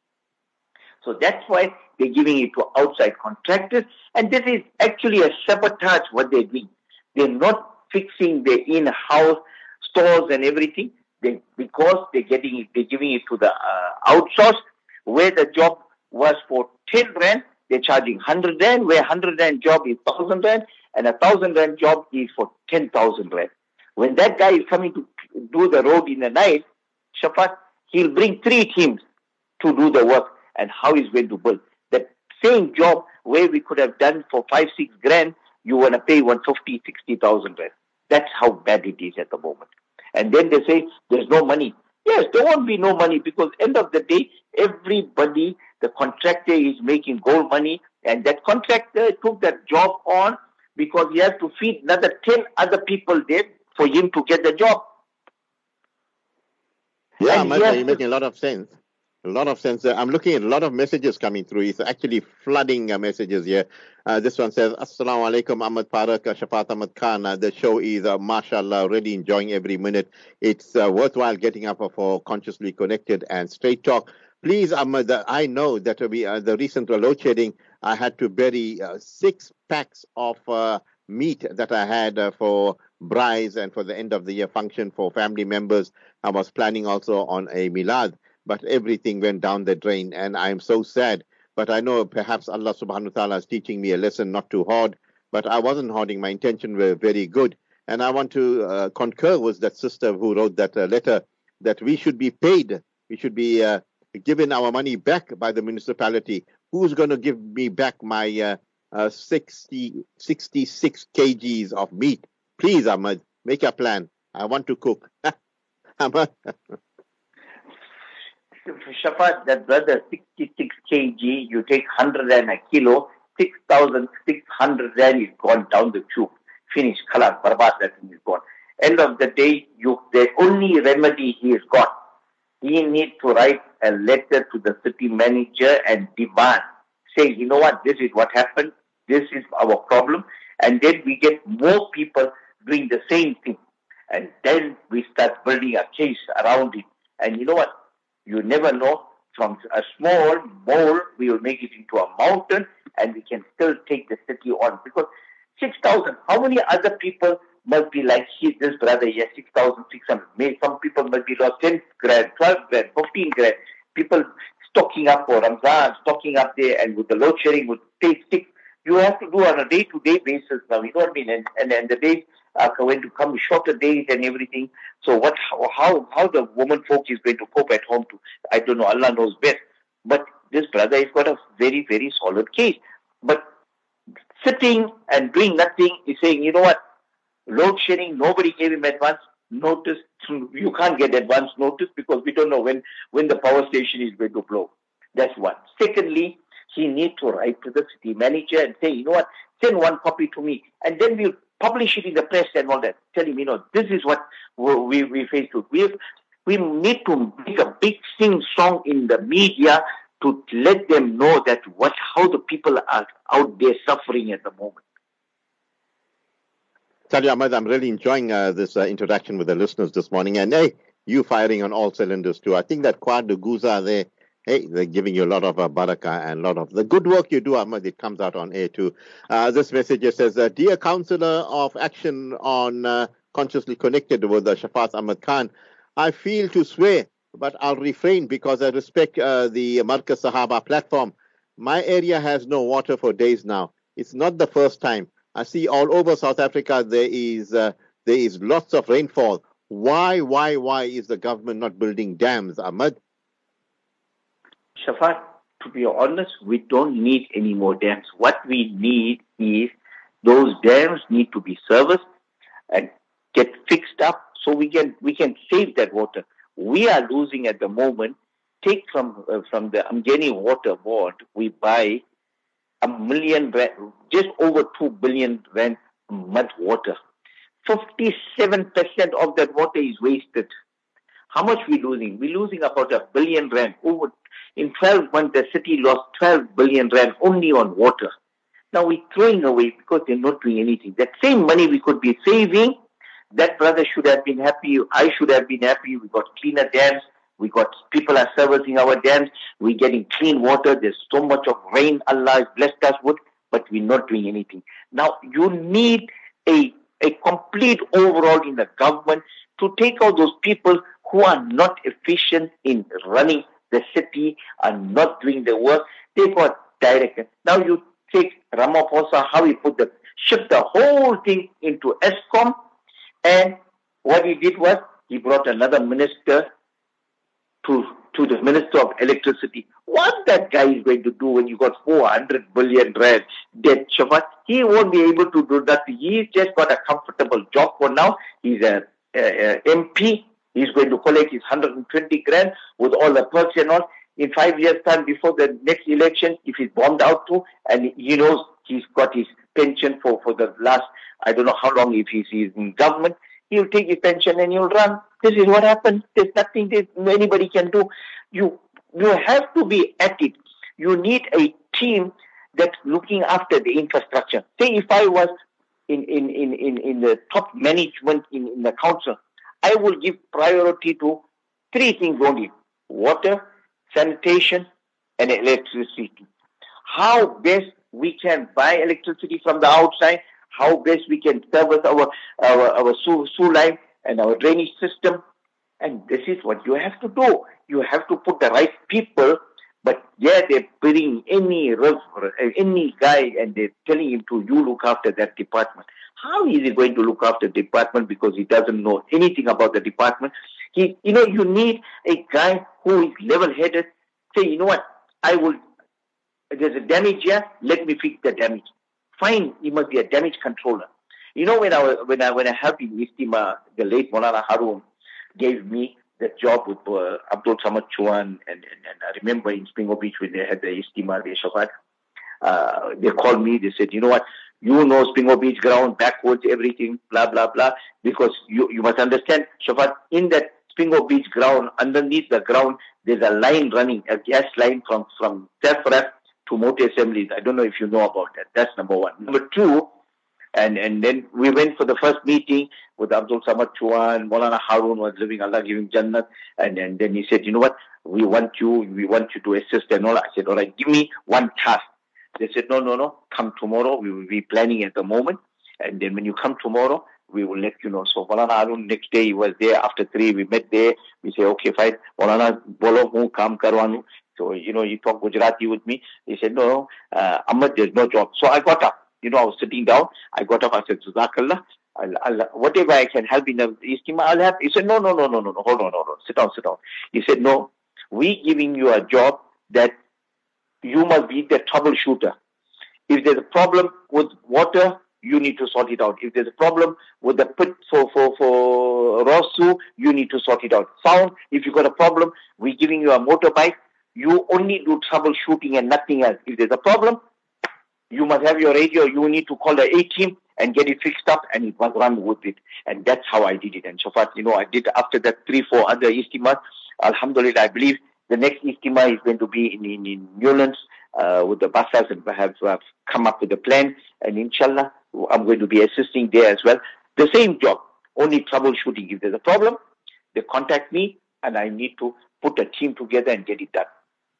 So that's why they're giving it to outside contractors. And this is actually a sabotage what they're doing. They're not fixing the in-house stores and everything. They, because they're getting it, they're giving it to the uh, outsource, where the job was for ten rand, they're charging one hundred rand, where one hundred rand job is one thousand rand, and a one thousand rand job is for ten thousand rand. When that guy is coming to do the road in the night, Shafat, he'll bring three teams to do the work, and how he's going to build. That same job where we could have done for five, six grand, you want to pay one fifty, sixty thousand rand. That's how bad it is at the moment. And then they say there's no money. Yes, there won't be no money because end of the day, everybody, the contractor is making gold money, and that contractor took that job on because he has to feed another ten other people there for him to get the job. Yeah, Ahmed, you're making a lot of sense. A lot of sense. Uh, I'm looking at a lot of messages coming through. It's actually flooding uh, messages here. Uh, this one says, Assalamu alaikum, Ahmed Parak, uh, Shafat Ahmed Khan. Uh, the show is, uh, mashallah, really enjoying every minute. It's uh, worthwhile getting up for Consciously Connected and Straight Talk. Please, Ahmed, uh, I know that we uh, the recent load shedding, I had to bury uh, six packs of uh, meat that I had uh, for brides and for the end of the year function for family members. I was planning also on a milad, but everything went down the drain, and I'm so sad. But I know perhaps Allah subhanahu wa ta'ala is teaching me a lesson not to hoard, but I wasn't hoarding. My intention were very good. And I want to uh, concur with that sister who wrote that uh, letter that we should be paid. We should be uh, given our money back by the municipality. Who's going to give me back my uh, uh, sixty, sixty-six kgs of meat? Please, Ahmed, make a plan. I want to cook. Ahmed. Shafat, that brother, sixty-six kilograms, you take one hundred and a kilo, six thousand six hundred rand is gone down the tube. Finish, khalas, barbat, that thing is gone. End of the day, you the only remedy he has got, he needs to write a letter to the city manager and demand, say, you know what, this is what happened, this is our problem, and then we get more people doing the same thing. And then we start building a case around it. And you know what? You never know. From a small mole, we will make it into a mountain, and we can still take the city on. Because six thousand, how many other people must be like he, this brother? Yes, six thousand six hundred. Maybe some people must be lost ten grand, twelve grand, fifteen grand. People stocking up for Ramzan, stocking up there, and with the load sharing would take six. You have to do on a day-to-day basis now. You know what I mean? And and, and the days are going to come shorter days and everything. So what? How how the woman folk is going to cope at home? To I don't know. Allah knows best. But this brother has got a very very solid case. But sitting and doing nothing is saying, you know what? Load shedding. Nobody gave him advance notice. You can't get advance notice because we don't know when when the power station is going to blow. That's one. Secondly, he needs to write to the city manager and say, you know what? Send one copy to me, and then we'll publish it in the press and all that. Tell him, you know, this is what we we face with. We we need to make a big sing song in the media to let them know that what how the people are out there suffering at the moment. Sali Ahmed, I'm really enjoying uh, this uh, interaction with the listeners this morning, and hey, you firing on all cylinders too. I think that Quad de Guza there. Hey, they're giving you a lot of uh, barakah and a lot of the good work you do, Ahmed. It comes out on air too. Uh, this message says, uh, Dear Councillor of Action on uh, Consciously Connected with uh, Shafat Ahmed Khan, I feel to swear, but I'll refrain because I respect uh, the Markaz Sahaba platform. My area has no water for days now. It's not the first time. I see all over South Africa there is uh, there is lots of rainfall. Why, why, why is the government not building dams, Ahmed? Shafat, to be honest, we don't need any more dams. What we need is those dams need to be serviced and get fixed up so we can we can save that water. We are losing at the moment. Take from uh, from the Umgeni Water Board, we buy a million rand, just over two billion rand mud water. Fifty-seven percent of that water is wasted. How much we losing? We're losing about a billion rand. Over in twelve months, the city lost twelve billion rand only on water. Now we're throwing away because they're not doing anything. That same money we could be saving. That brother should have been happy. I should have been happy. We got cleaner dams. We got people are servicing our dams. We're getting clean water. There's so much of rain. Allah has blessed us with, but we're not doing anything. Now you need a a complete overhaul in the government to take out those people who are not efficient in running the city, are not doing the work. They got directed. Now you take Ramaphosa, how he put the shift the whole thing into ESCOM, and what he did was he brought another minister to to the Minister of Electricity. What that guy is going to do when you got four hundred billion rand debt, Shafat? He won't be able to do that. He's just got a comfortable job for now. He's a, a, a M P. He's going to collect his one hundred twenty grand with all the perks and all. In five years' time, before the next election, if he's bombed out too, and he knows he's got his pension for, for the last, I don't know how long, if he's, he's in government, he'll take his pension and he'll run. This is what happens. There's nothing that anybody can do. You you have to be at it. You need a team that's looking after the infrastructure. Say if I was in, in, in, in, in the top management in, in the council, I will give priority to three things only: water, sanitation, and electricity. How best we can buy electricity from the outside, how best we can service our our, our sewer, sewer line and our drainage system. And this is what you have to do. You have to put the right people, but yeah, they're putting any any guy and they're telling him to you look after that department. How is he going to look after the department because he doesn't know anything about the department? He, you know, you need a guy who is level-headed. Say, you know what, I will, there's a damage here, let me fix the damage. Fine, he must be a damage controller. You know, when I was, when I, when I helped in Istima, the late Maulana Harun gave me the job with uh, Abdul Samad Chuan, and, and, and I remember in Spingo Beach when they had the Istima, the Shafat, uh, they called me, they said, you know what, you know Spingo Beach ground, backwards, everything, blah, blah, blah, because you, you must understand, Shafat, in that Spingo Beach ground, underneath the ground, there's a line running, a gas line from, from Self-Rep to Motor Assemblies. I don't know if you know about that. That's number one. Number two, and, and then we went for the first meeting with Abdul Samad Chuan, Maulana Harun was living, Allah giving Jannat, and, and then he said, you know what, we want you, we want you to assist and all. I said, all right, give me one task. They said, no, no, no, come tomorrow. We will be planning at the moment. And then when you come tomorrow, we will let you know. So Maulana Harun, next day he was there. After three, we met there. We say, okay, fine. Maulana, bolo hu, kam karwanu. So, you know, he talked Gujarati with me. He said, no, uh, Ahmad, there's no job. So I got up. You know, I was sitting down. I got up. I said, Jazakallah. I'll, I'll, whatever I can help in the Istima, I'll help. He said, no, no, no, no, no, no. Hold on, hold on. Sit down, sit down. He said, no, we giving you a job that you must be the troubleshooter. If there's a problem with water, you need to sort it out. If there's a problem with the pit for, for, for Rosu, you need to sort it out. Sound, if you've got a problem, we're giving you a motorbike. You only do troubleshooting and nothing else. If there's a problem, you must have your radio. You need to call the A-team and get it fixed up, and it must run with it. And that's how I did it. And Shafat, you know, I did after that three, four other Istimas. Alhamdulillah, I believe the next Istima is going to be in, in, in Newlands uh, with the Basas, and have uh, come up with a plan. And inshallah, I'm going to be assisting there as well. The same job, only troubleshooting. If there's a problem, they contact me, and I need to put a team together and get it done.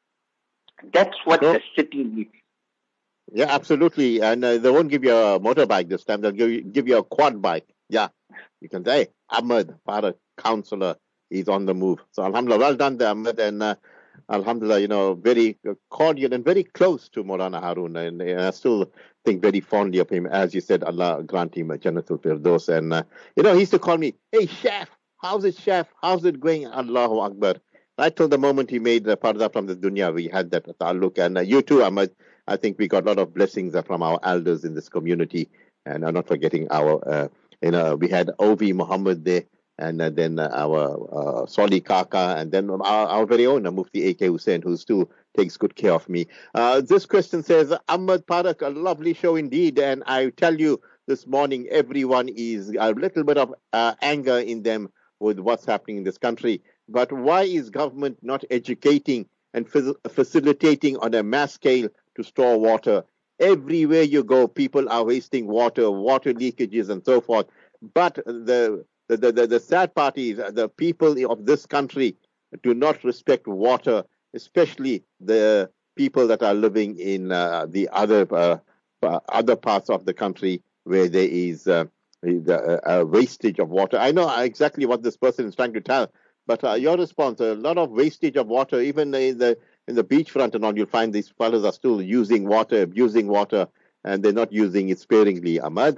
That's what So- the city needs. Yeah, absolutely. And uh, they won't give you a motorbike this time. They'll give you, give you a quad bike. Yeah. You can say, Ahmed, Farah, councillor, he's on the move. So alhamdulillah, well done there, Ahmed. And uh, alhamdulillah, you know, very cordial and very close to Maulana Harun. And uh, I still think very fondly of him. As you said, Allah grant him a Jannatul Firdaus. And, uh, you know, he used to call me, hey, chef, how's it, chef? How's it going? Allahu Akbar. Right till the moment he made the parda from the dunya, we had that ta'alluq. And uh, you too, Ahmed. I think we got a lot of blessings from our elders in this community, and I'm not forgetting our, uh, you know, we had Ovi Muhammad there, and uh, then uh, our uh, Soli Kaka, and then our, our very own uh, Mufti A K Hussain, who still takes good care of me. Uh, this question says, Ahmad Parak, a lovely show indeed, and I tell you this morning, everyone is a little bit of uh, anger in them with what's happening in this country. But why is government not educating and f- facilitating on a mass scale to store water? Everywhere you go, people are wasting water, water leakages and so forth. But the the, the, the sad part is the people of this country do not respect water, especially the people that are living in uh, the other uh, uh, other parts of the country where there is uh, the uh, wastage of water. I know exactly what this person is trying to tell, but uh, your response, a lot of wastage of water, even in the in the beachfront and all, you'll find these fellows are still using water, abusing water, and they're not using it sparingly. Ahmad?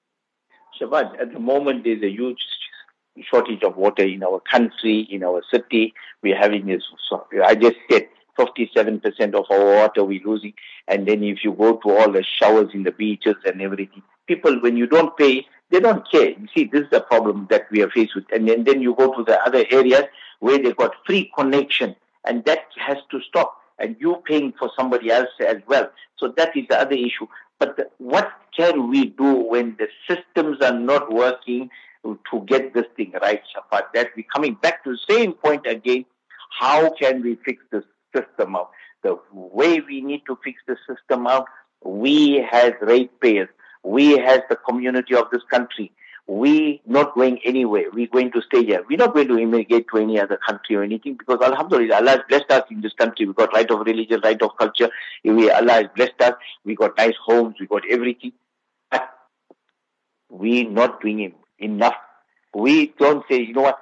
Shabbat, at the moment there's a huge shortage of water in our country, in our city. We're having this, I just said, fifty-seven percent of our water we're losing. And then if you go to all the showers in the beaches and everything, people, when you don't pay, they don't care. You see, this is the problem that we are faced with. And then, then you go to the other areas where they got free connection, and that has to stop. And you're paying for somebody else as well. So that is the other issue. But the, what can we do when the systems are not working to get this thing right, Shafat? That we're coming back to the same point again. How can we fix the system out? The way we need to fix the system out, we as ratepayers, we as the community of this country, we not going anywhere. We're going to stay here. We're not going to immigrate to any other country or anything, because alhamdulillah, Allah has blessed us in this country. We got right of religion, right of culture. We, Allah has blessed us. We got nice homes. We got everything. But we're not doing enough. We don't say, you know what,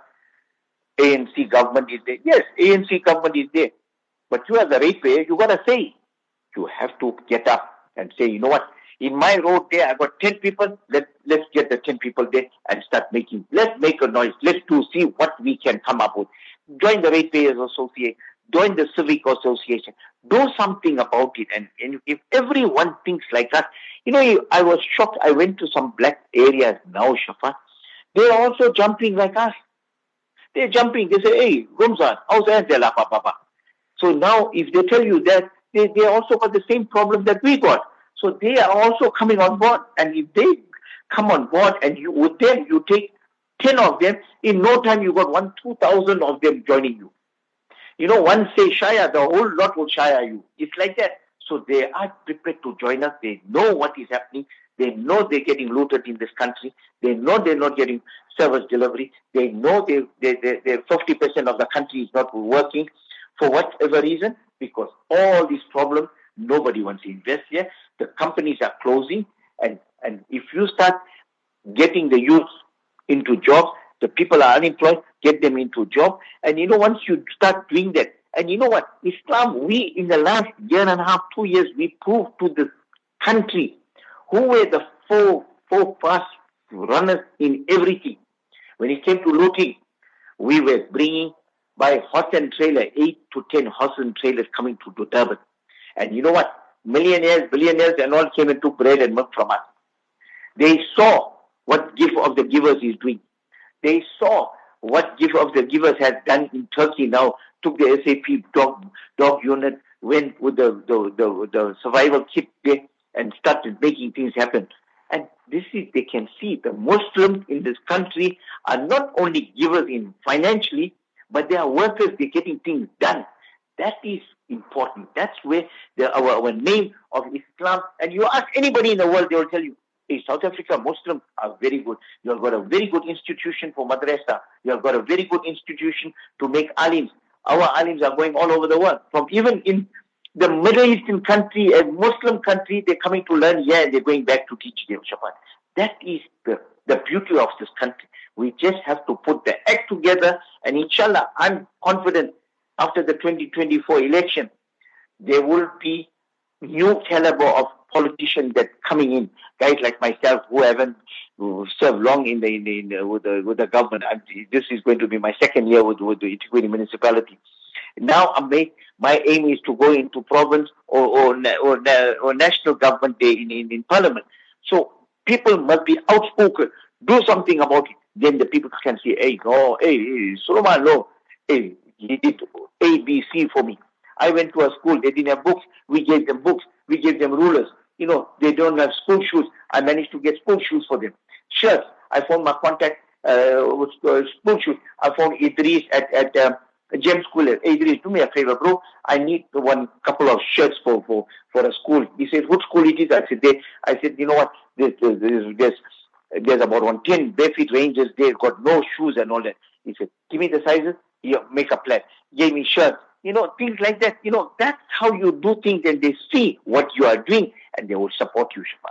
A N C government is there. Yes, A N C government is there. But you as a ratepayer, you got to say, you have to get up and say, you know what, in my road there, I got ten people. Let, let's get the ten people there and start making, let's make a noise. Let's do, see what we can come up with. Join the Ratepayers Association. Join the Civic Association. Do something about it. And, and if everyone thinks like us, you know, I was shocked. I went to some black areas now, Shafa. They're also jumping like us. They're jumping. They say, hey, Rumzan, how's that? Papa. So now, if they tell you that, they, they also got the same problem that we got. So they are also coming on board. And if they come on board and you with them, you take ten of them, in no time you got one, two thousand of them joining you. You know, one say Shaya, the whole lot will Shaya you. It's like that. So they are prepared to join us. They know what is happening. They know they're getting looted in this country. They know they're not getting service delivery. They know they, they, they, they fifty percent of the country is not working for whatever reason, because all these problems, nobody wants to invest here. The companies are closing. And, and if you start getting the youth into jobs, the people are unemployed, get them into job. And you know, once you start doing that, and you know what, Islam, we in the last year and a half, two years, we proved to the country who were the four, four fast runners in everything. When it came to looting, we were bringing by horse and trailer, eight to ten horse and trailers coming to Durban. And you know what? Millionaires, billionaires and all came and took bread and milk from us. They saw what Gift of the Givers is doing. They saw what Gift of the Givers has done in Turkey now. Took the S A P dog, dog unit, went with the, the, the, the survival kit there and started making things happen. And this is, they can see the Muslims in this country are not only givers in financially, but they are workers, they're getting things done. That is important. That's where the, our, our name of Islam, and you ask anybody in the world, they will tell you, hey, South Africa Muslims are very good. You have got a very good institution for madrasa. You have got a very good institution to make alims. Our alims are going all over the world. From even in the Middle Eastern country, a Muslim country, they're coming to learn here and they're going back to teach them Shabbat. That is the, the beauty of this country. We just have to put the act together, and inshallah, I'm confident after the twenty twenty-four election, there will be new caliber of politicians that coming in, guys like myself who haven't served long in the, in the, in the with the with the government. I'm, this is going to be my second year with, with the eThekwini municipality. Now I'm make, my aim is to go into province or or, or, or national government day in, in, in parliament. So people must be outspoken, do something about it. Then the people can say, hey, no, hey, hey Solomon, no, hey, he did A, B, C for me. I went to a school, they didn't have books. We gave them books. We gave them rulers. You know, they don't have school shoes. I managed to get school shoes for them. Shirts, I found my contact uh, with uh, school shoes. I found Idris at, at um, Gem School. Hey, Idris, do me a favor, bro. I need one couple of shirts for, for, for a school. He said, what school it is? I said, they, I said, you know what? There's, there's, there's, there's about one ten barefoot rangers. They've got no shoes and all that. He said, give me the sizes. You make a plan. Gave me shirts. You know, things like that. You know, that's how you do things, and they see what you are doing and they will support you, Shafa.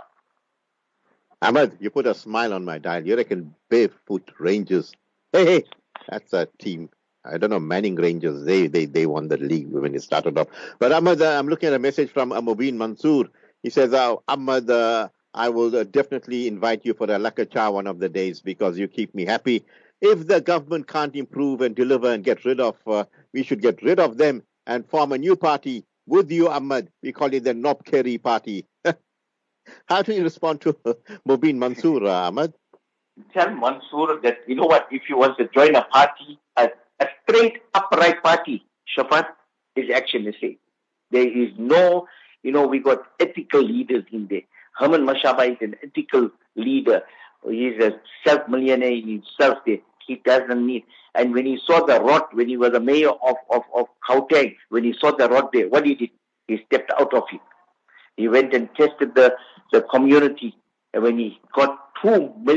Ahmed, you put a smile on my dial. You reckon Barefoot Rangers? Hey, hey, that's a team. I don't know, Manning Rangers. They they they won the league when it started off. But Ahmed, uh, I'm looking at a message from uh, Mubin Mansoor. He says, uh, Ahmed, uh, I will uh, definitely invite you for a Laka Cha one of the days because you keep me happy. If the government can't improve and deliver and get rid of, uh, we should get rid of them and form a new party with you, Ahmed. We call it the Nob Kerry Party. How do you respond to Mubin Mansoor, uh, Ahmed? Tell Mansoor that, you know what, if you want to join a party, a, a straight upright party, Shafat, is actually the same. There is no, you know, we got ethical leaders in there. Herman Mashaba is an ethical leader. He's a self-millionaire himself there. He doesn't need. And when he saw the rot, when he was the mayor of, of, of Gauteng, when he saw the rot there, what he did? He stepped out of it. He went and tested the, the community. And when he got two million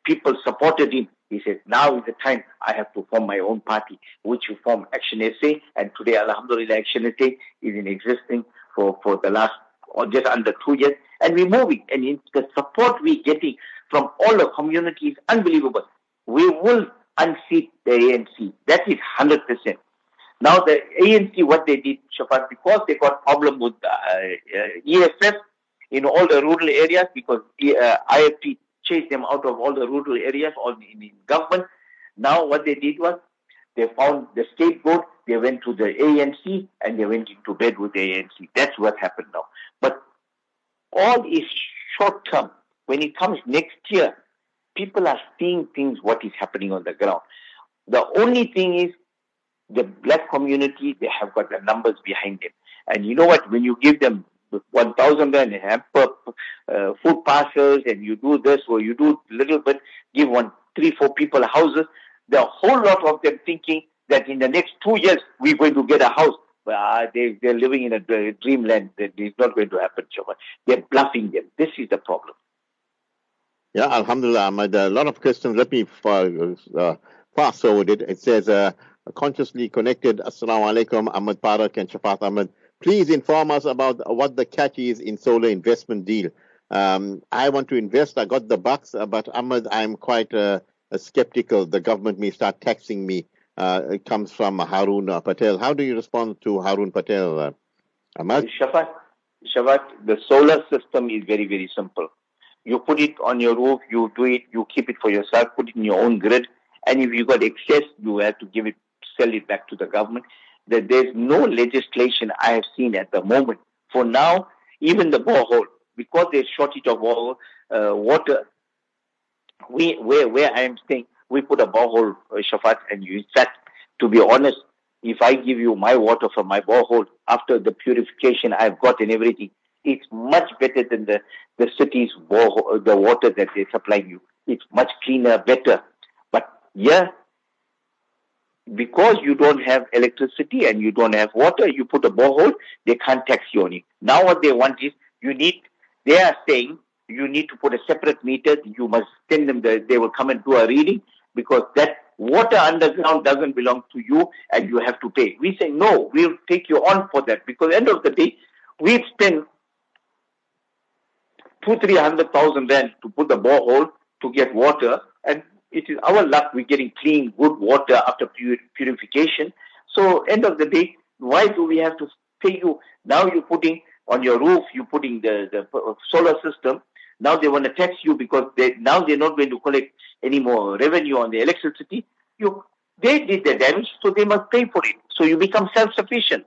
people supported him. He said, now is the time I have to form my own party, which you form Action S A. And today, Alhamdulillah, Action S A is in existing for, for the last, or just under two years. And we're moving. And in the support we're getting from all the community is unbelievable. We will unseat the A N C. That is one hundred percent. Now the A N C, what they did, Shafat, because they got problem with uh, uh, E F F in all the rural areas, because uh, I F P chased them out of all the rural areas, all in, in government. Now what they did was, they found the scapegoat, they went to the A N C, and they went into bed with the A N C. That's what happened now. But all is short term. When it comes next year, people are seeing things, what is happening on the ground. The only thing is, the black community, they have got the numbers behind them. And you know what, when you give them one thousand and hamper uh, food parcels, and you do this, or you do a little bit, give one, three, four people houses, the whole lot of them thinking that in the next two years, we're going to get a house. But uh, they, they're living in a dreamland. It's not going to happen, Shafat. They're bluffing them. This is the problem. Yeah, Alhamdulillah, Ahmad. A lot of questions. Let me uh, fast forward it. It says, uh, consciously connected. Assalamu alaikum, Ahmad Parak and Shafat Ahmad. Please inform us about what the catch is in solar investment deal. Um, I want to invest. I got the bucks, uh, but Ahmad, I'm quite uh, skeptical. The government may start taxing me. Uh, it comes from Harun uh, Patel. How do you respond to Harun Patel, uh, Ahmad? Shafat, Shafat, the solar system is very, very simple. You put it on your roof, you do it, you keep it for yourself, put it in your own grid, and if you got excess, you have to give it, sell it back to the government. That there's no legislation I have seen at the moment. For now, even the borehole, because there's shortage of water, uh, water we where where I am staying, we put a borehole, uh, Shafat, and you, in fact, to be honest, if I give you my water from my borehole, after the purification I've got and everything, it's much better than the, the city's borehole, the water that they supply you. It's much cleaner, better. But yeah, because you don't have electricity and you don't have water, you put a borehole, they can't tax you on it. Now what they want is, you need, they are saying, you need to put a separate meter, you must send them, the, they will come and do a reading, because that water underground doesn't belong to you and you have to pay. We say, no, we'll take you on for that, because at the end of the day, we've spent two, three hundred thousand rand to put the borehole to get water, and it is our luck we're getting clean, good water after pur purification. So end of the day, why do we have to pay you? Now you're putting on your roof, you're putting the, the solar system. Now they want to tax you because they now they're not going to collect any more revenue on the electricity. You, they did the damage, so they must pay for it. So you become self-sufficient.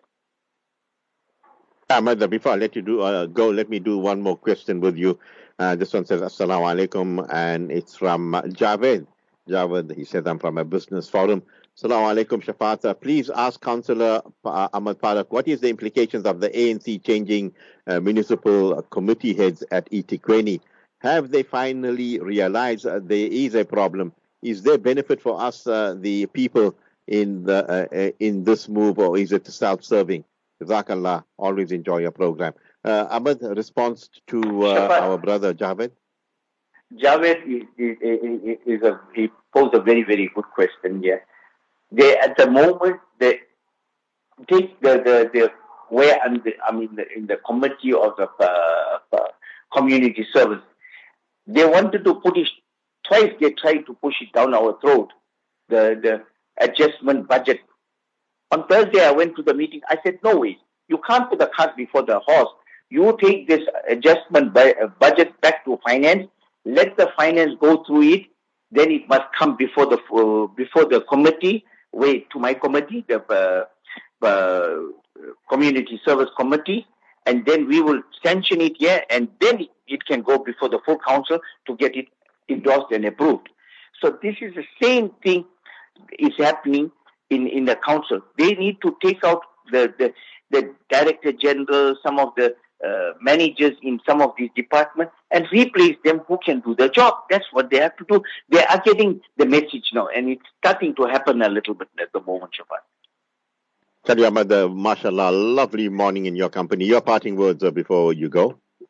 Ahmad, before I let you do uh, go, let me do one more question with you. Uh, this one says, Assalamu alaikum, and it's from Javed. Javed, he said, I'm from a business forum. Assalamu alaikum, Shafat. Please ask Councillor uh, Ahmad Parak, what is the implications of the A N C changing uh, municipal committee heads at eThekwini? Have they finally realized uh, there is a problem? Is there benefit for us, uh, the people, in the uh, in this move, or is it self-serving? Jazakallah. Always enjoy your program. Uh, Ahmad, response to uh, our brother Javed? Javed is, is, is, is a, he posed a very, very good question here. They, at the moment, they take the, the, the where, and the, I mean, the, in the committee of the uh, uh, community service, they wanted to put it, twice they tried to push it down our throat, the, the adjustment budget. On Thursday, I went to the meeting. I said, no way. You can't put the cart before the horse. You take this adjustment budget back to finance. Let the finance go through it. Then it must come before the uh, before the committee. Wait to my committee, the uh, uh, community service committee, and then we will sanction it here, and then it can go before the full council to get it endorsed and approved. So this is the same thing is happening in, in the council. They need to take out the, the, the director general, some of the uh, managers in some of these departments, and replace them who can do the job. That's what they have to do. They are getting the message now, and it's starting to happen a little bit at the moment, Shafat. Chadi Ahmad, uh, mashallah, lovely morning in your company. Your parting words uh, before you go.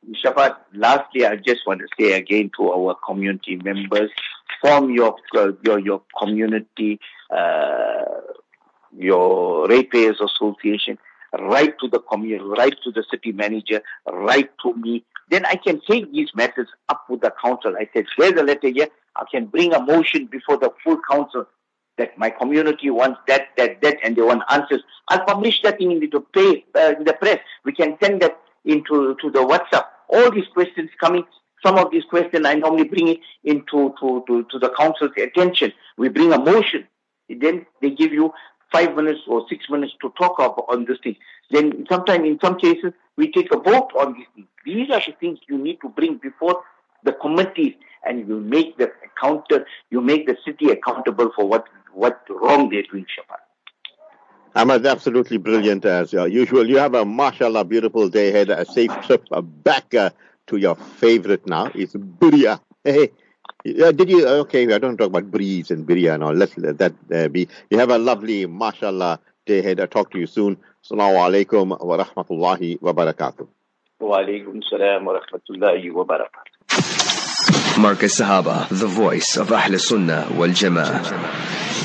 Shafat, lastly, I just want to say again to our community members, form your uh, your your community, uh, your ratepayers association, write to the community, write to the city manager, write to me. Then I can take these matters up with the council. I said, here's a letter here. I can bring a motion before the full council that my community wants that, that, that, and they want answers. I'll publish that in the, pay, uh, in the press. We can send that into to the WhatsApp. All these questions coming, some of these questions I normally bring it into to, to, to the council's attention. We bring a motion. Then they give you five minutes or six minutes to talk about on this thing. Then sometimes in some cases we take a vote on these things. These are the things you need to bring before the committees, and you make the counter, you make the city accountable for what what wrong they're doing, Shafat. Ahmad, absolutely brilliant as uh, usual. You have a mashallah beautiful day ahead, a safe trip uh, back uh, to your favorite now. It's Birya. Hey, uh, did you? Okay, I don't talk about breeze and Birya and all. Let's let that uh, be. You have a lovely mashallah day ahead. I'll talk to you soon. Assalamu alaikum wa rahmatullahi wa barakatuh. Wa alaikum salam wa rahmatullahi wa barakatuh. Marcus Sahaba, the voice of Ahl Sunnah wal Jama'ah.